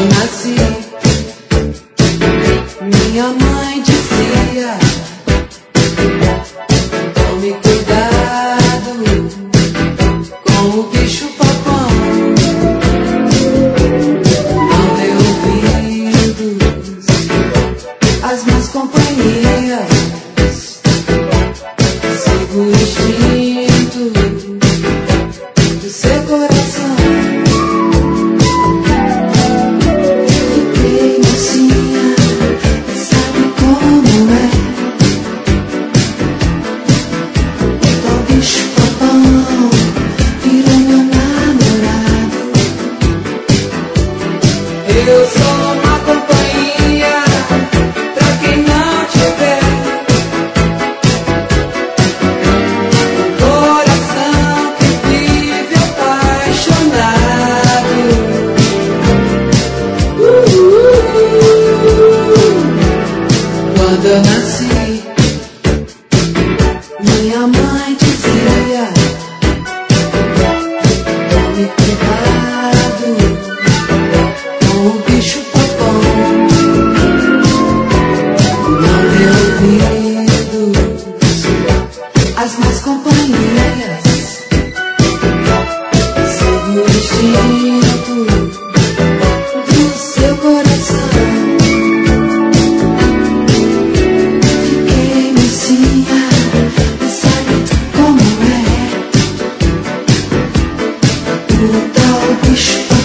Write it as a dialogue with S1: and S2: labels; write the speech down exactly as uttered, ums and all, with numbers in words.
S1: eu nasci, minha mãe dizia: tome cuidado com o bicho papão. Não dê ouvidos às más companhias. Siga o instinto do seu coração. Fiquei mocinha, sabe como é? Tal bicho papão virou meu namorado. Eu sou uma companhia pra quem não tiver um coração que vive apaixonado. Uh, uh, uh. Quando eu nasci, minha mãe dizia: tome cuidado com o bicho papão. Não dê ouvidos às más companhias. Siga o instinto do seu coração. Fiquei mocinha, sabe como é? O tal bicho papão